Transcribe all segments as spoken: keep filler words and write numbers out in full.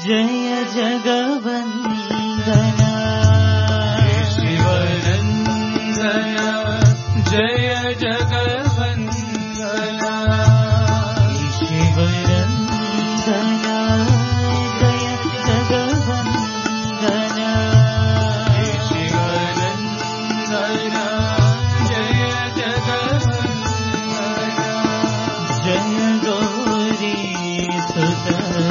जय जगवन्दना शिवनन्दन जय जगवन्दना शिवनन्दना जय जगवन्दना शिवनन्दन जय जगवन्दना जय गौरी सुत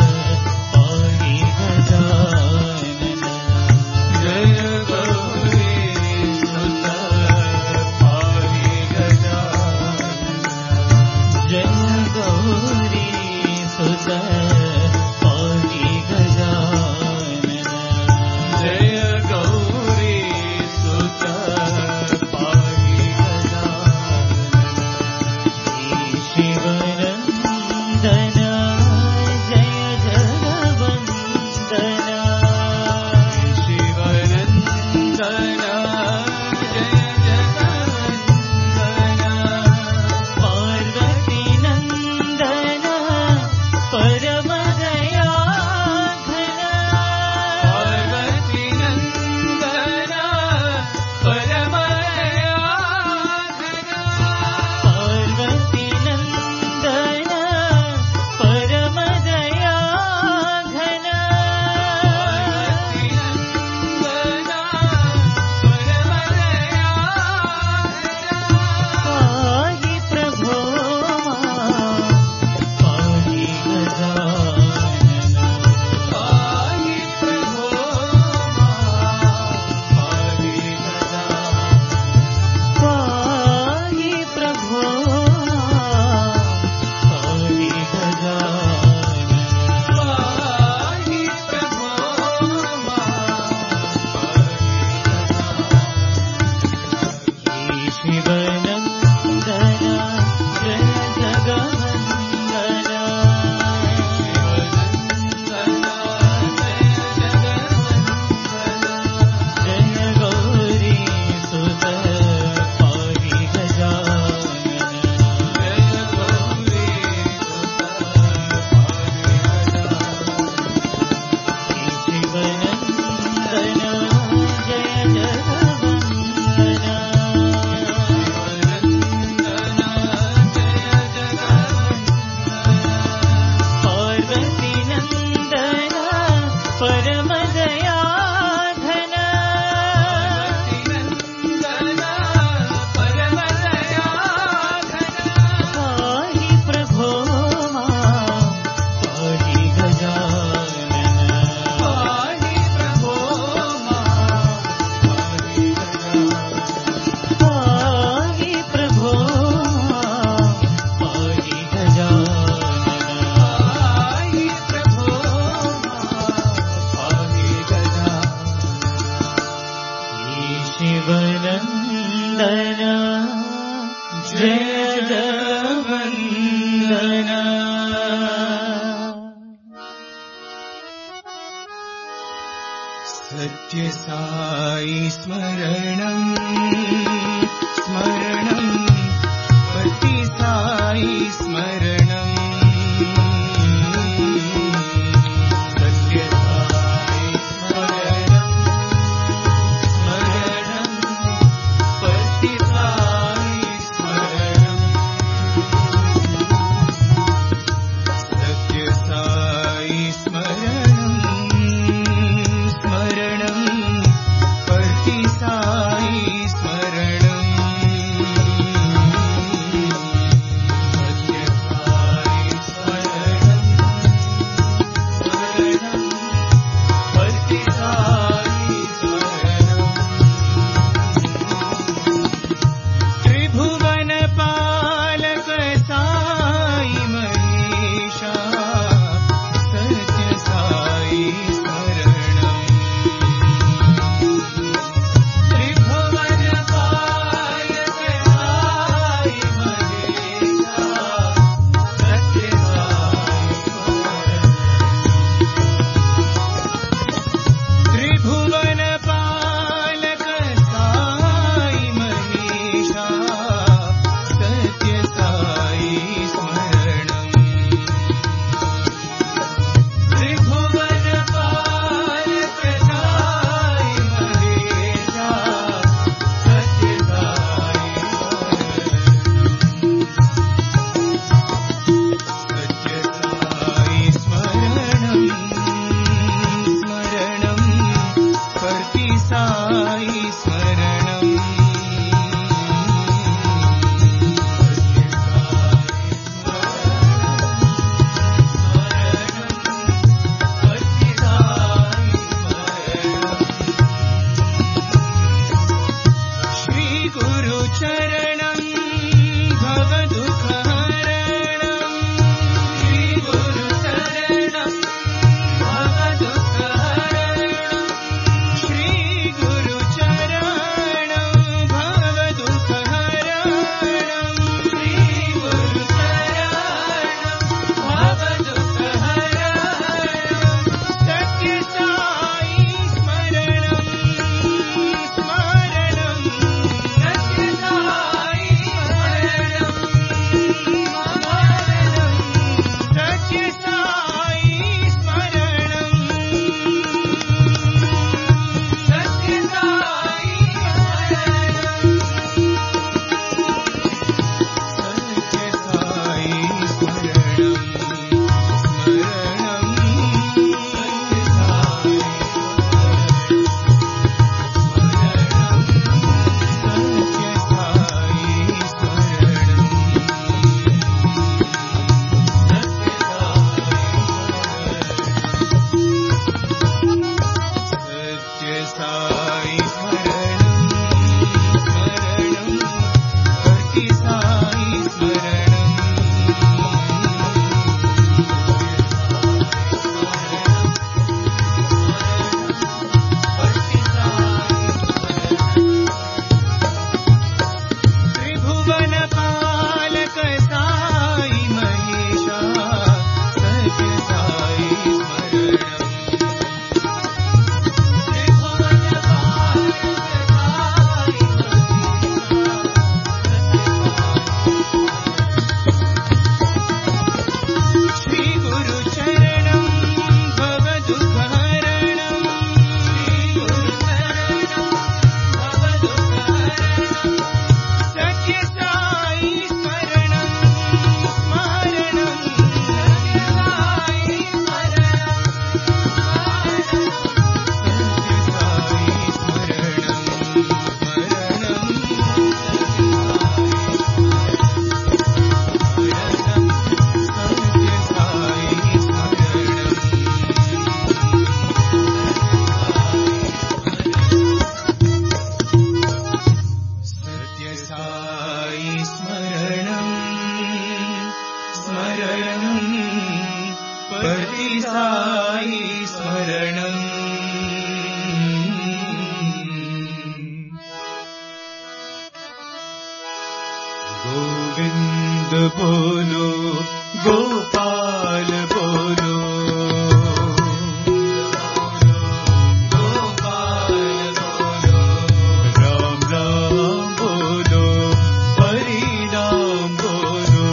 सत्य साई स्मरणं स्मरणं पति साई स्मरणं सत्य साई स्मरणं स्मरणं पति साई स्मरणं सत्य साई स्मरणं स्मरणं पति साई स्मरणं गोविंद बोलो गोपाल बोलो गोपाल बोलो राम राम बोलो हरि राम बोलो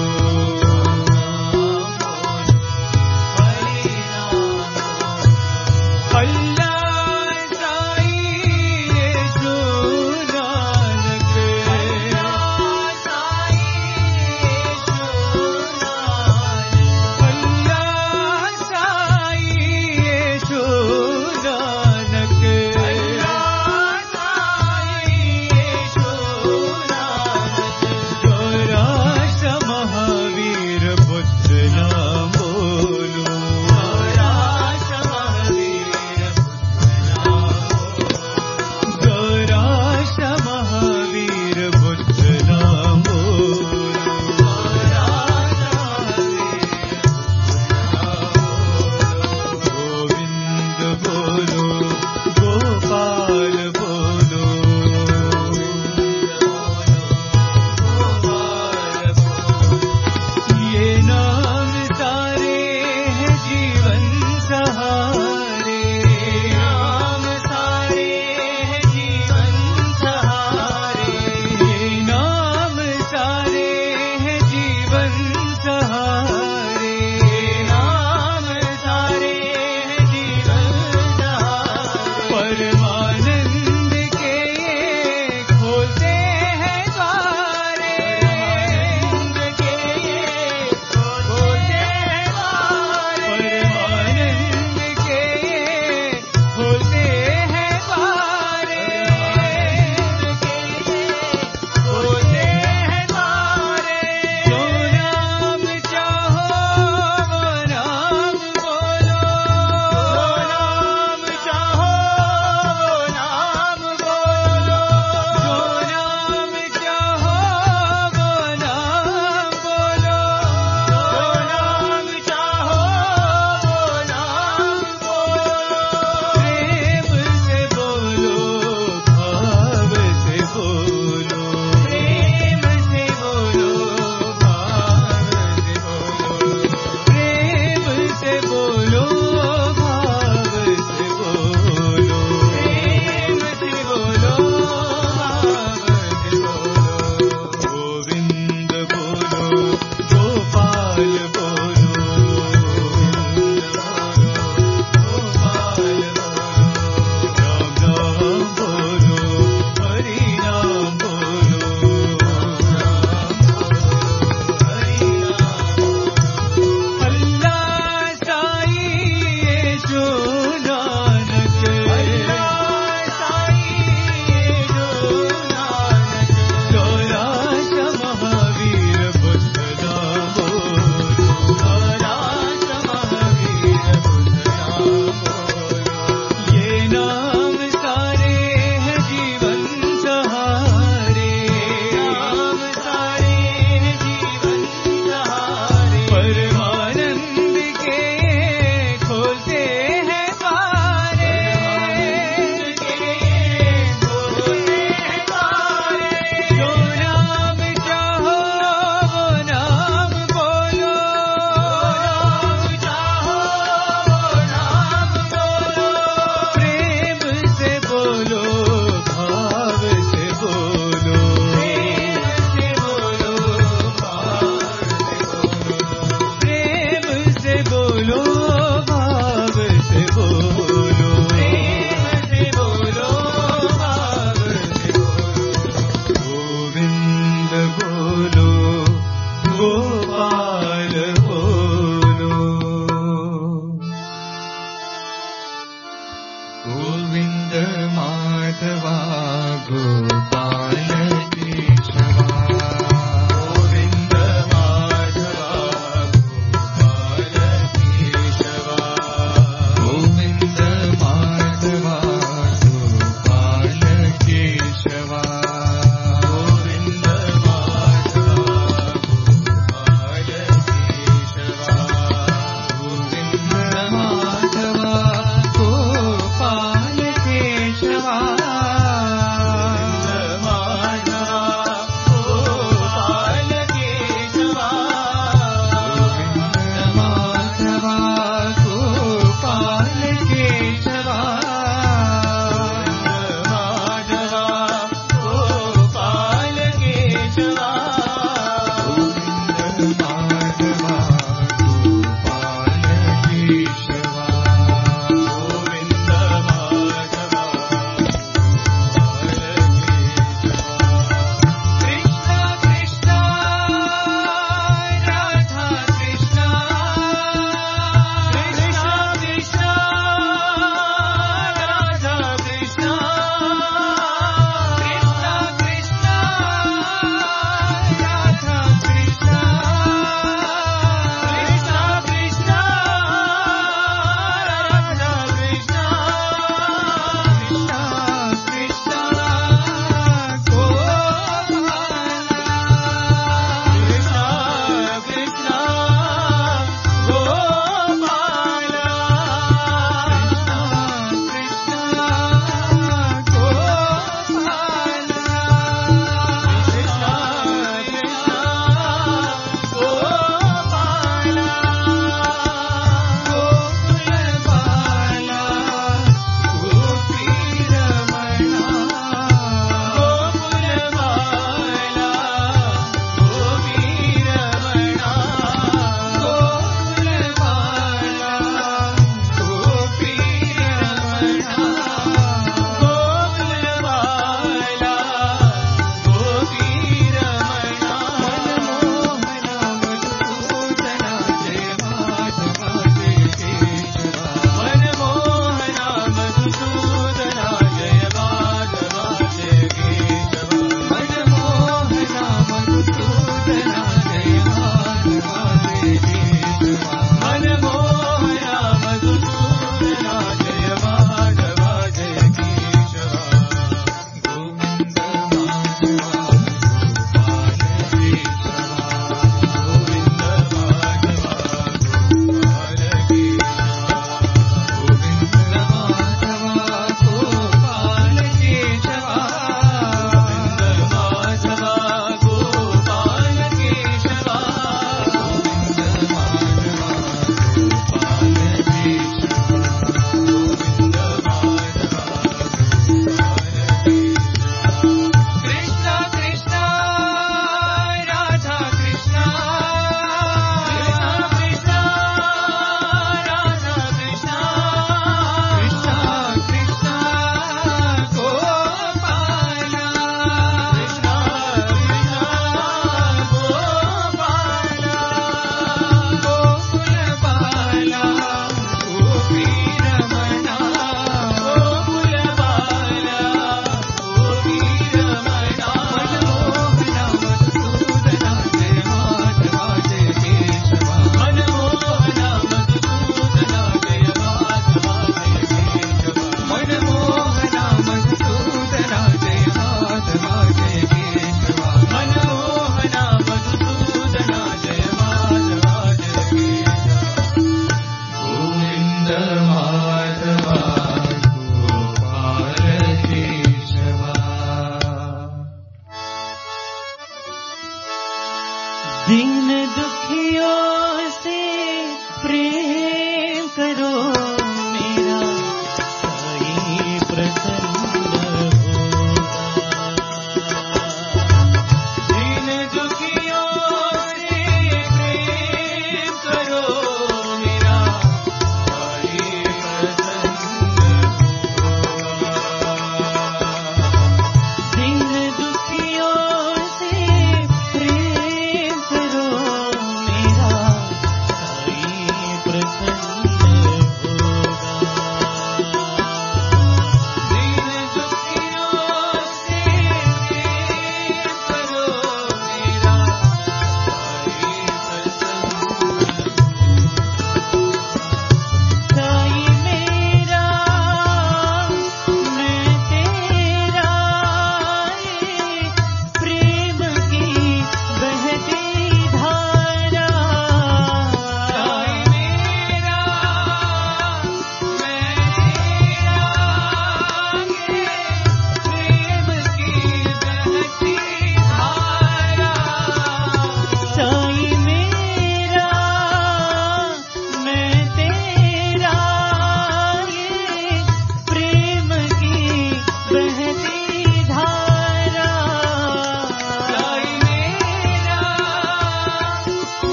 हरि राम अल्लाह साईं येशु नानक अल्लाह साईं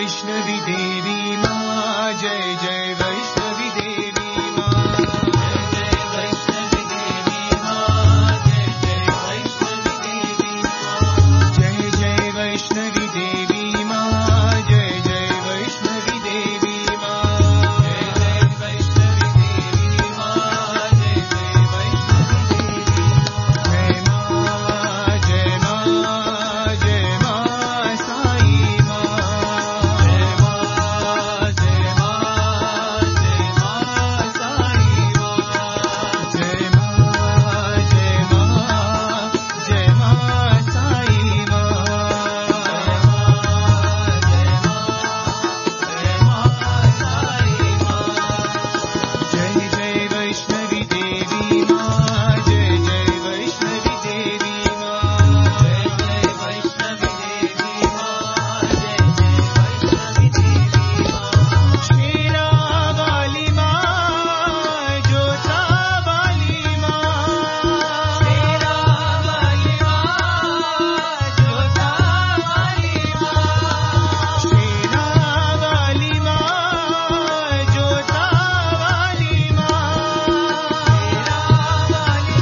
वैष्णवी देवी माँ जय जय वैष्णवी देवी माँ जय जय वैष्णवी देवी माँ जय जय वैष्णवी देवी माँ जय जय वैष्णवी देवी माँ जय जय वैष्णवी देवी माँ जय जय वैष्णवी देवी माँ जय जय वैष्णवी देवी जय माँ जय माँ जय माँ साई माँ जय माँ जय माँ जय माँ साई माँ जय माँ जय माँ जय माँ साई माँ जय जय वैष्णवी देवी माँ जय जय वैष्णवी देवी माँ जय जय वैष्णवी देवी माँ जय जय वैष्णवी देवी माँ शेरा वाली माँ जोता वाली माँ शेरा वाली माँ जोता वाली माँ शेरा वाली माँ जोता वाली माँ शेरा वाली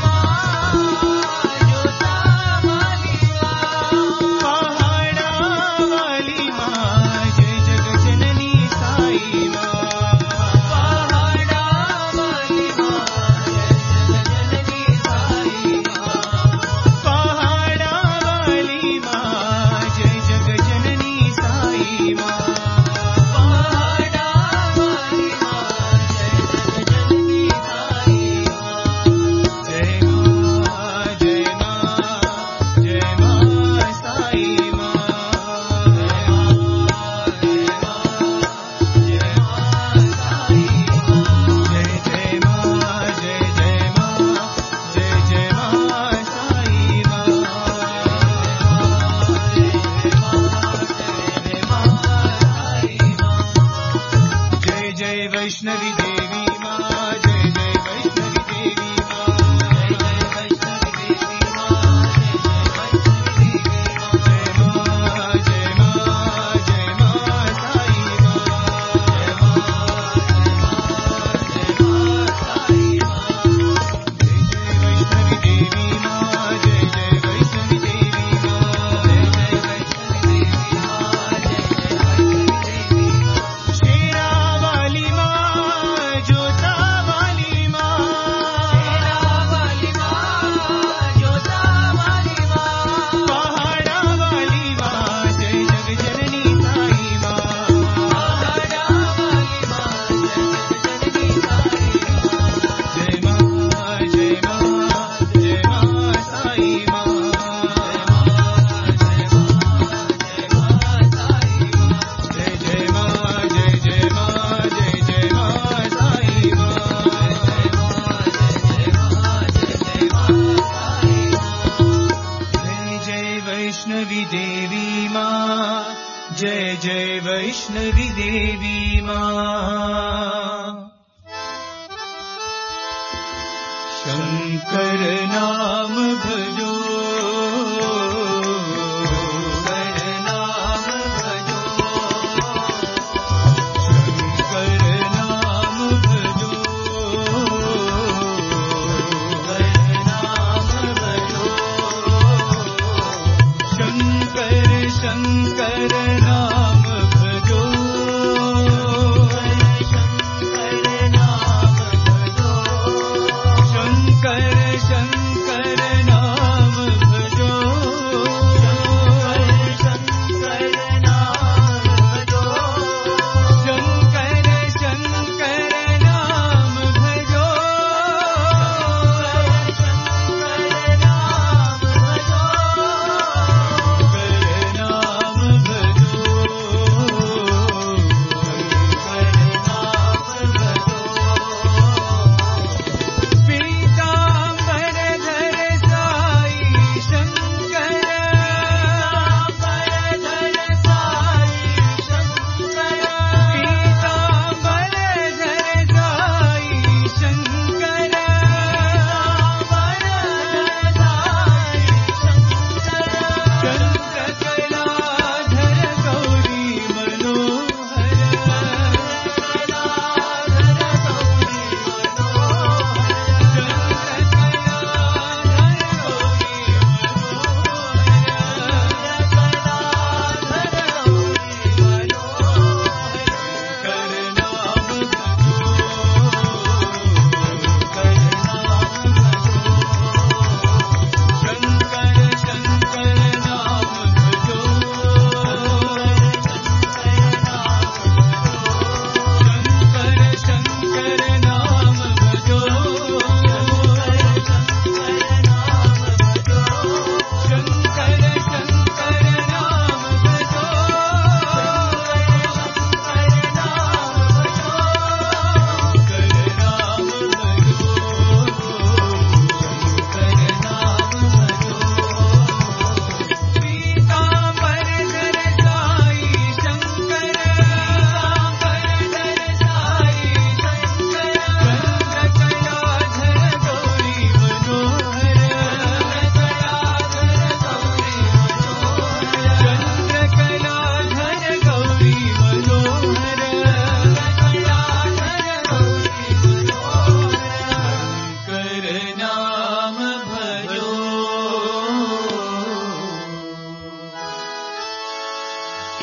जय जय वैष्णवी देवी माँ। शंकर नाम भजो, शंकर नाम भजो, शंकर नाम भजो, शंकर नाम भजो, शंकर शंकर नाम भजो, शंकर नाम भजो, शंकर शंकर नाम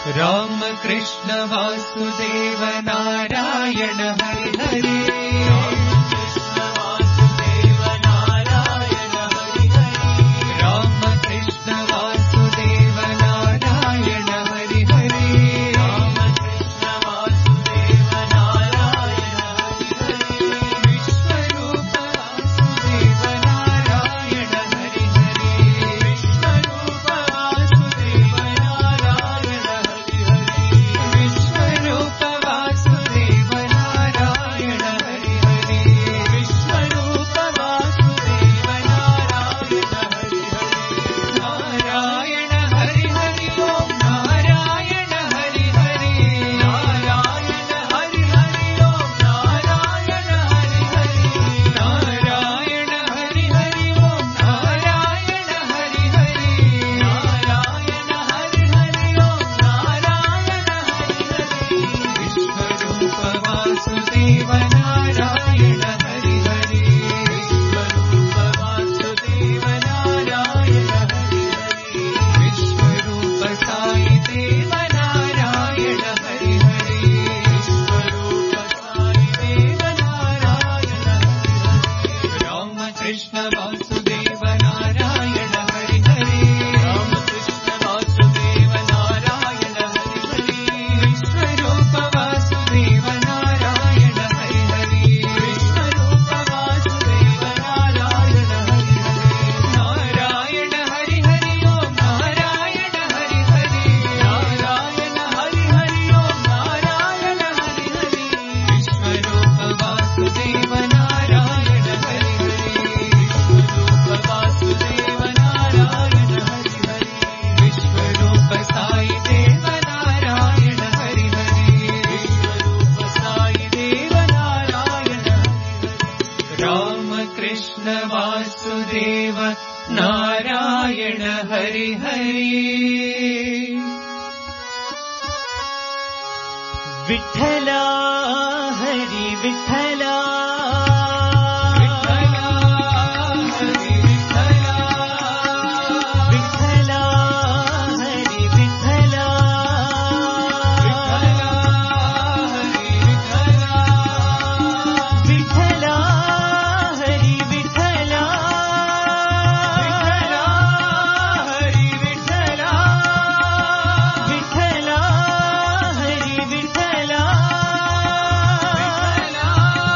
राम कृष्ण वासुदेव नारायण हरि हरि राम कृष्ण वासुदेव नारायण हरि हरि राम कृष्ण वासुदेव नारायण हरि हरि विश्वरूप वासुदेव नारायण हरि हरि विश्वरूप वासुदेव नारायण हरि हरि विश्वरूप वासुदेव नारायण हरि हरि विश्वरूप वासुदेव नारायण हरि हरि नारायण हरि हरि ओम नारायण हरि हरि नारायण हरि हरि ओम नारायण हरि हरि नारायण हरि हरि ओम नारायण हरि हरि नारायण हरि हरि ओम नारायण हरि हरि विश्वरूप वासुदेव नारायण हरि हरि विश्वरूप वासुदेव नारायण हरि हरि विश्वरूप साई देव नारायण हरि हरि विश्वरूप साई देव नारायण हरि हरि राम कृष्ण वासुदेव नारायण हरि हरि राम कृष्ण वासुदेव नारायण हरि हरि विश्वरूप वासुदेव नारायण हरि हरि विश्वरूप वासुदेव नारायण हरि हरि नारायण हरि हरि ओम नारायण हरि हरि नारायण हरि हरि ओम नारायण हरि हरि विश्वरूप वासुदेव नारायण हरि हरि विश्वरूप वासुदेव नारायण हरि हरि विश्वरूप साई देव नारायण हरि हरि विश्वरूप साई देव नारायण हरि हरि राम कृष्ण वासुदेव नारायण हरि हरि विठ्ठला हरि विठ्ठला विठ्ठला हरि विठ्ठला विठ्ठला हरि विठ्ठला विठ्ठला हरि विठ्ठला विठ्ठला हरि विठ्ठला विठ्ठला हरि विठ्ठला विठ्ठला हरि विठ्ठला विठ्ठला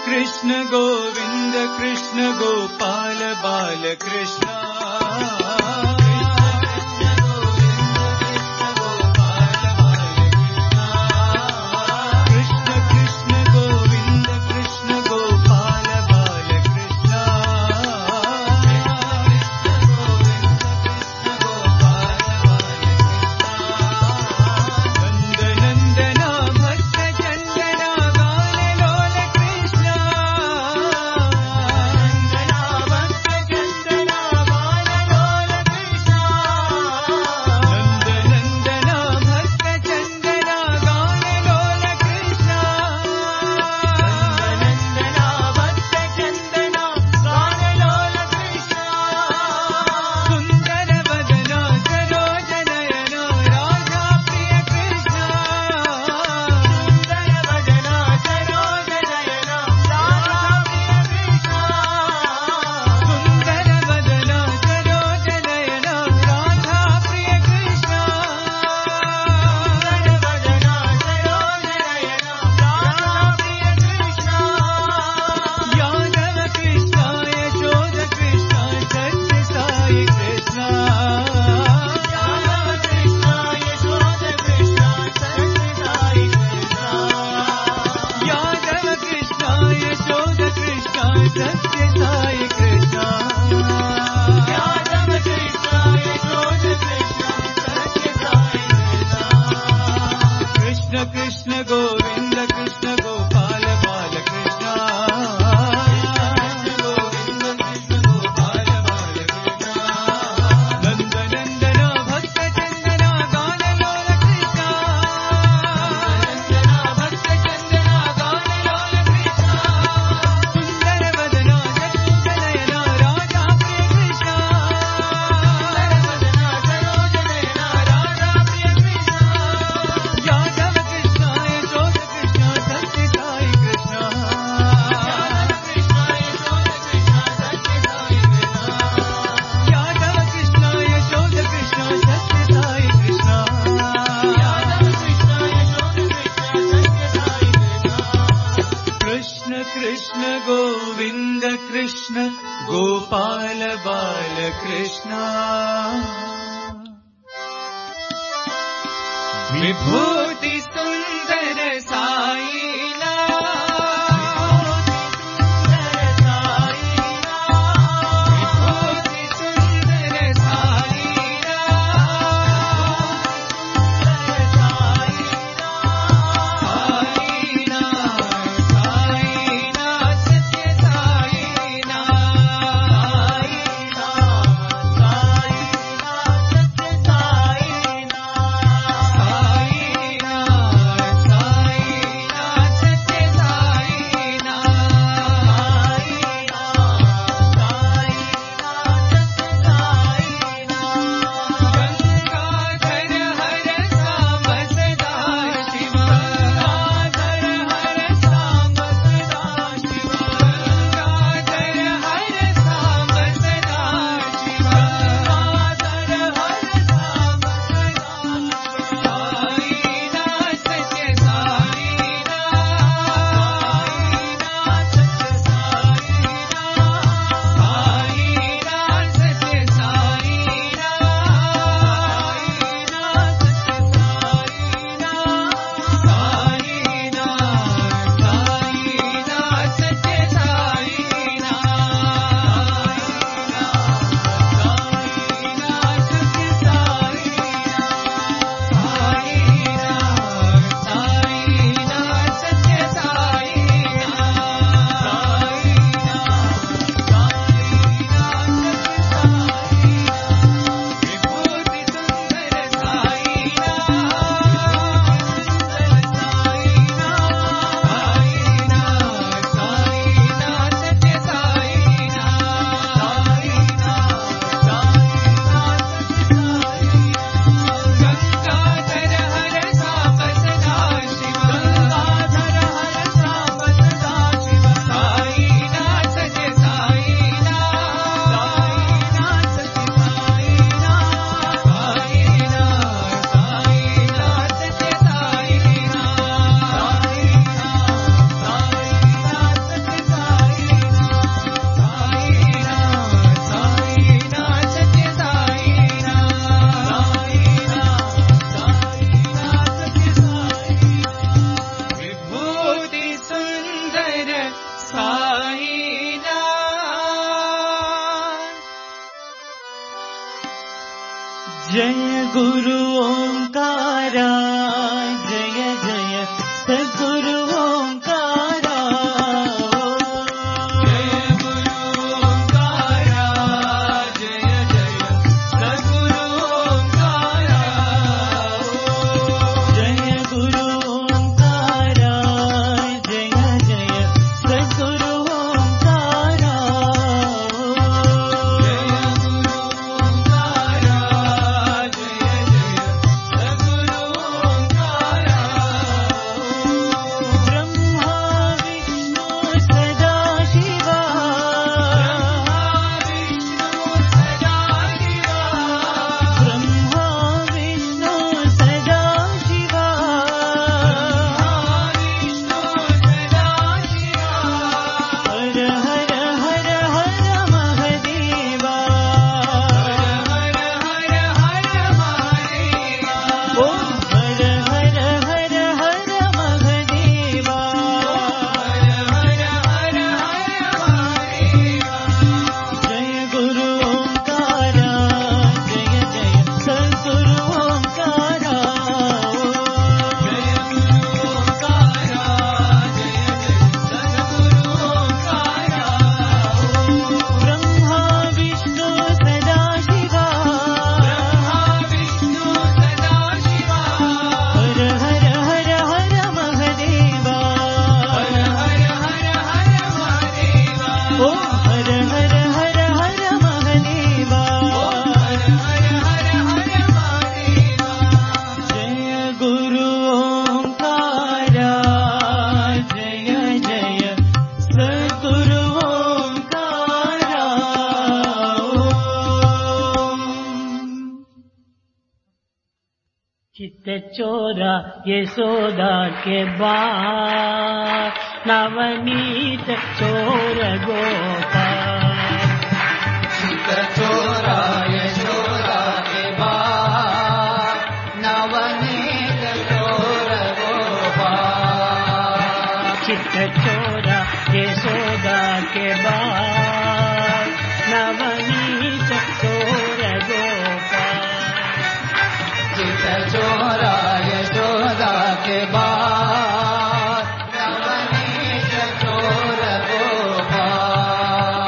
कृष्ण गोविंद कृष्ण गोपाल बाल कृष्ण विभूति सुंदर साईना विभूति सुंदर साईना साईना साईना सत्य साईना साईना साईना सत्य साईना साईना जय गुरु ओंकारा जय जय सद्गुरु ओंकारा जय गुरु ओंकारा जय जय सद्गुरु ओंकारा जय गुरु ओंकारा जय जय सद्गुरु ओंकारा ब्रह्मा विष्णु सदा शिवा ब्रह्मा विष्णु सदा शिवा हर हर हर हर महादेवा ओ हर हर हर हर महादेवा जय गुरु ओंकारा जय जय सद्गुरु ओंकारा ब्रह्मा विष्णु सदा शिवा हर हर हर हर महादेवा ओ हर हर हर हर महादेवा जय गुरु ओंकारा जय जय सद्गुरु ओंकारा चित्त चोरा यशोदा के बाल नवनीत चोर गोपाल चोरा यशोदा के बाल नवनीत चोर गोपाल चित्त चोरा यशोदा के बाल नवनीत चोर गोपाल चित चोरा यशोदा के बाल नवनीत चोर गोपाल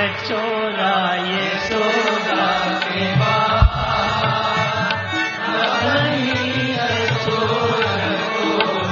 यशोदा यशोदा के बाद नहीं यशोदा को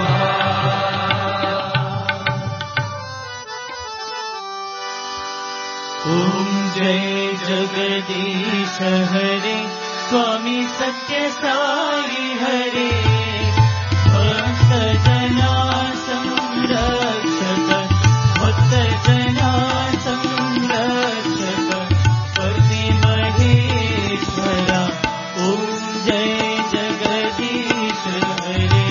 ओम जय जगदीश हरे स्वामी सत्य साई हरे भक्त जना संरक्षक भक्त जना संरक्षक पति महेश्वरा ओम जय जगदीश हरे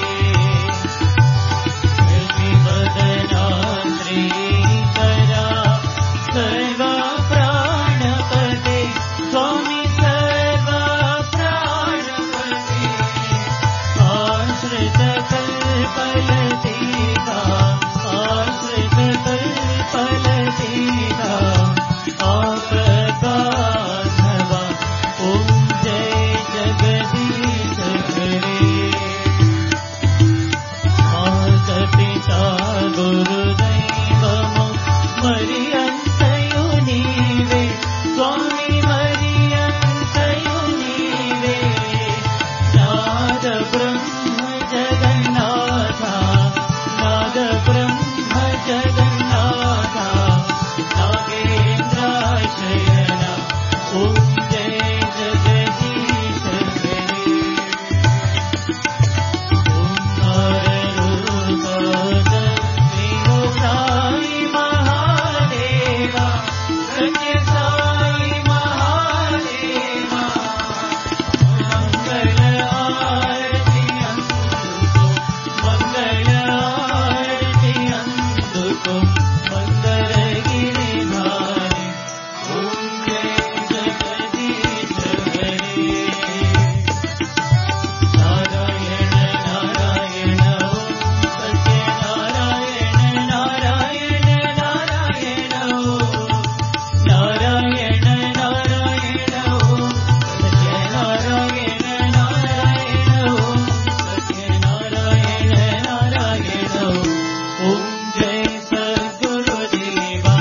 बदना श्रीकरा सर्वा प्राणपते स्वामी सर्वा प्राणपते आश्रित कल्पलतीका आश्रित कल्पलतीका आपदानवा ओम जय जगदीश हरे माता पिता गुरुदैवमो मरियन्तयो नीवे स्वामी मरियन्तयो नीवे नाद ब्रह्म जगन्नाथा नाद ब्रह्म जगन्नाथा नागेन्द्राशयना ॐ जय जगदीश हरे साई महादेवा सत्य साई महादेवा मंगल आरती अंदुको मंगल आरती अंदुको मंदर गिरिधारी ओम जय जगदीश हरे नारायण नारायण ओम सत्य नारायण नारायण नारायण ओम नारायण नारायण ओम सत्य नारायण नारायण ओम सत्य नारायण नारायण ओम जय सद्गुरुदेवा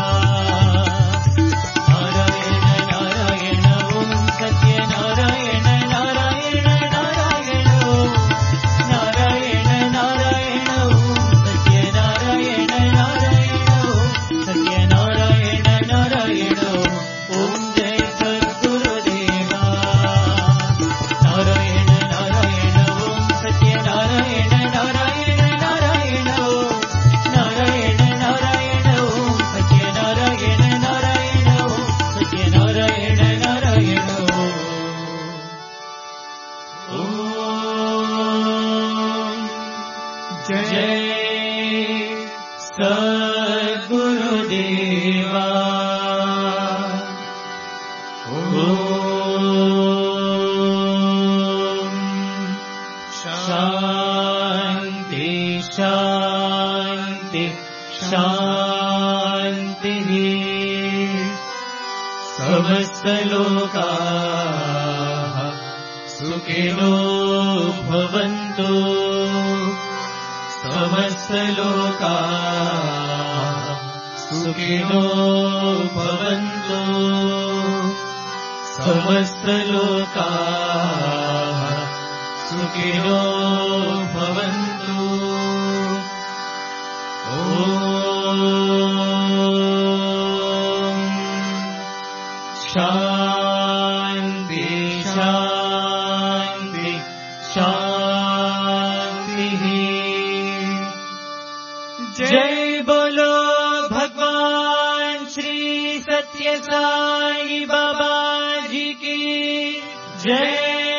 नारायण नारायण ओम सत्य नारायण नारायण नारायण ओम नारायण नारायण ओम सत्य नारायण नारायण ओम सत्य नारायण नारायण ओम जय सद्गुरुदेवा नारायण नारायण ओम सत्य नारायण नारायण नारायण ओम नारायण नारायण ओम सत्य नारायण नारायण ओम सत्य नारायण नारायण ओम जय सद्गुरुदेवा ओम शांति शांति शांति समस्त लोकाः सुखिनो भवन्तु समस्त लोकाः सुखिनो भवन्तु समस्त लोकाः सुखिनो भवन्तु ॐ शान्ति शान्ति शान्तिः जय बोलो भगवान श्री सत्य साई बाबा जी की जय।